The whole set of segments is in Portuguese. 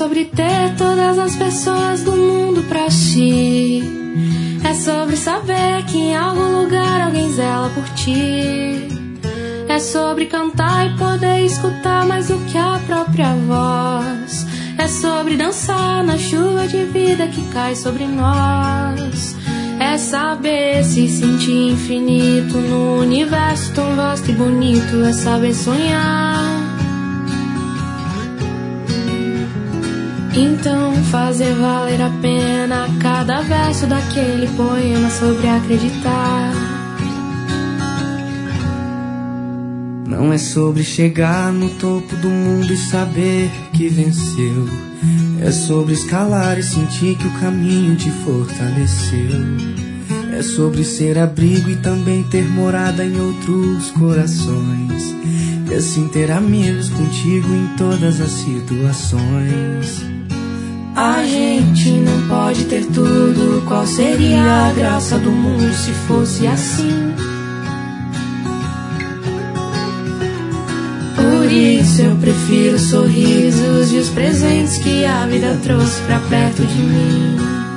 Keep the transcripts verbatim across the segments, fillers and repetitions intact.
sobre ter todas as pessoas do mundo pra si. É sobre saber que em algum lugar alguém zela por ti. É sobre cantar e poder escutar mais do que a própria voz. É sobre dançar na chuva de vida que cai sobre nós. É saber se sentir infinito no universo tão vasto e bonito. É saber sonhar. Então fazer valer a pena cada verso daquele poema sobre acreditar. Não é sobre chegar no topo do mundo e saber que venceu. É sobre escalar e sentir que o caminho te fortaleceu. É sobre ser abrigo e também ter morada em outros corações. E assim ter amigos contigo em todas as situações. A gente não pode ter tudo. Qual seria a graça do mundo se fosse assim? Por isso eu prefiro os sorrisos e os presentes que a vida trouxe pra perto de mim.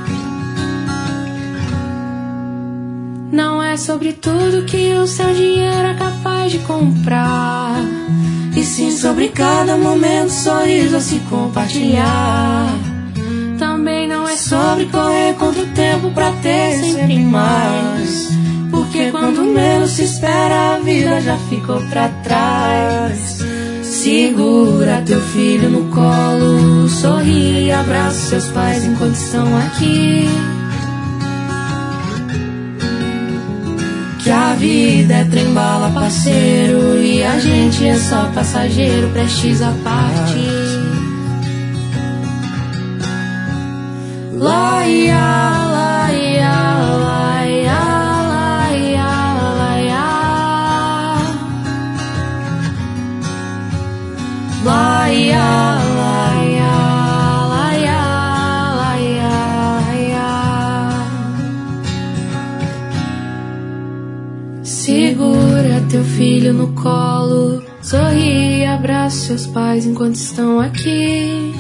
Não é sobre tudo que o seu dinheiro é capaz de comprar, e sim sobre cada momento, sorriso a se compartilhar. Também não é sobre correr contra o tempo pra ter sempre mais, porque quando menos se espera a vida já ficou pra trás. Segura teu filho no colo, sorri e abraça seus pais enquanto estão aqui. Que a vida é trem-bala, parceiro, e a gente é só passageiro, prestes a partir. Laia, laia, laia, laia, laia. Laia, laia, laia, laia, laia. Segura teu filho no colo, sorri e abraça seus pais enquanto estão aqui.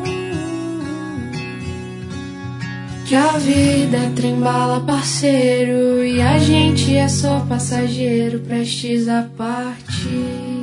Que a vida é trem-bala, parceiro, e a gente é só passageiro, prestes a partir.